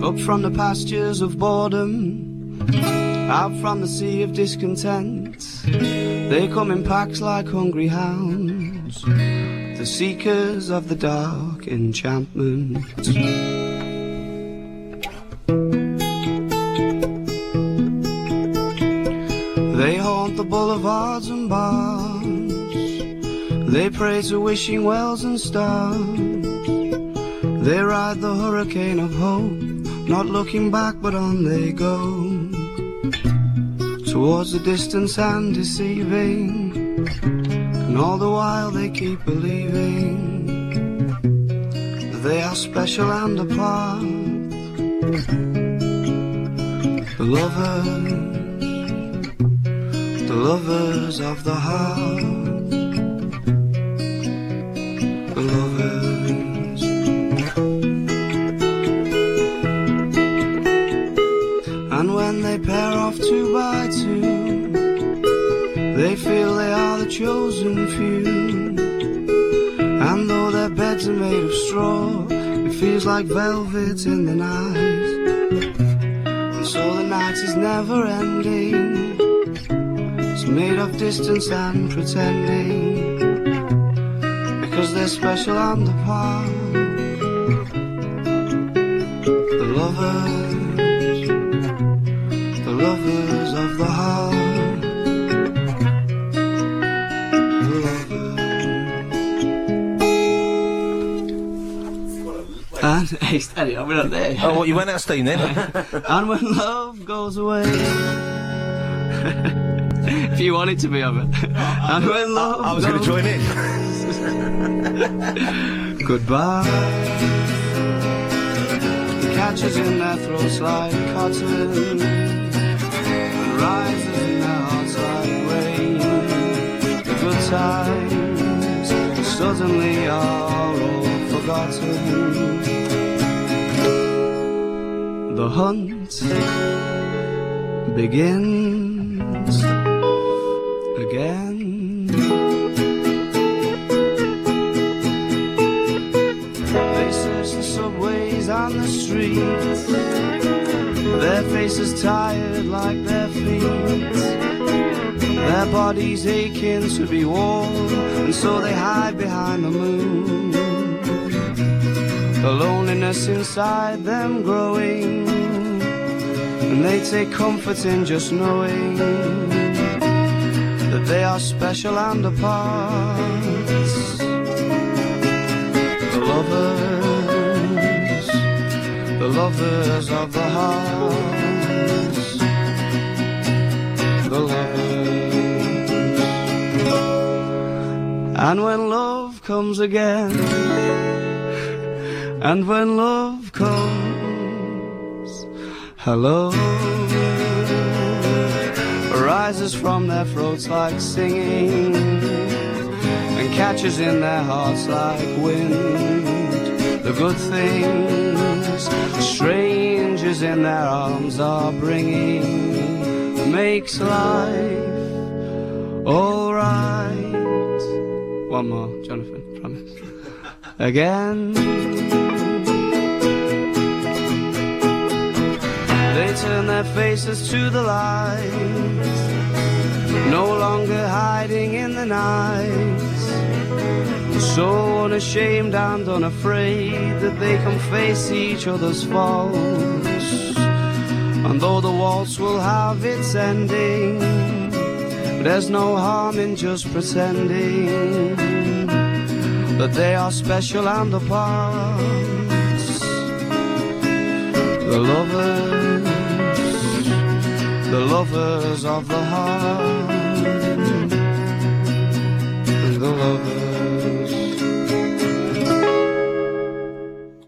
Up from the pastures of boredom, out from the sea of discontent, they come in packs like hungry hounds, the seekers of the dark enchantment. They haunt the boulevards and bars, they pray to wishing wells and stars, they ride the hurricane of hope, not looking back but on they go, towards the distance and deceiving, and all the while they keep believing that they are special and apart. The lovers of the heart, the lovers. And when they pair off 2 by 2, they feel they are the chosen few. And though their beds are made of straw, it feels like velvet in the night. And so the night is never ending, it's made of distance and pretending, because they're special and apart. The lovers of the heart, the lovers. And hey, steady, I went up there. Oh, what, you went out steam then? And when love goes away, if you wanted to be of it. And when love I was going to join in. Goodbye. The catches in their throats like cotton, and rises in their hearts like rain. The good times suddenly are all forgotten. The hunt begins again. They search the subways and the streets, their faces tired like their feet, their bodies aching to be warm, and so they hide behind the moon, the loneliness inside them growing, and they take comfort in just knowing that they are special and apart. The lovers of the heart, the lovers. And when love comes again, and when love comes, hello, rises from their throats like singing, and catches in their hearts like wind. The good things strangers in their arms are bringing makes life alright. One more, Jonathan, promise. Again. They turn their faces to the light, no longer hiding in the night, so unashamed and unafraid that they can face each other's faults. And though the waltz will have its ending, there's no harm in just pretending that they are special and apart. The lovers of the heart.